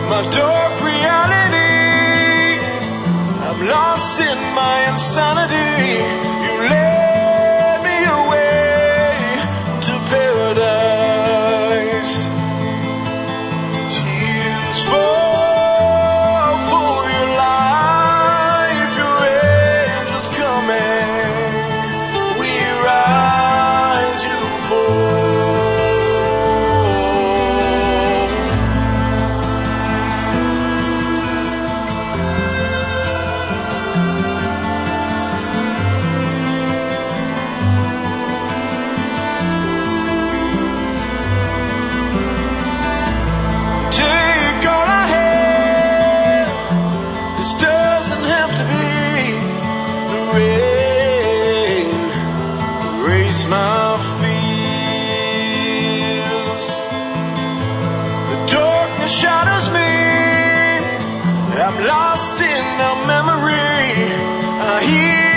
my dark reality. I'm lost in my insanity. You led me away to paradise. Tears fall for your life. Your angels coming. We rise, you fall. My fears, the darkness shadows me. I'm lost in a memory. I hear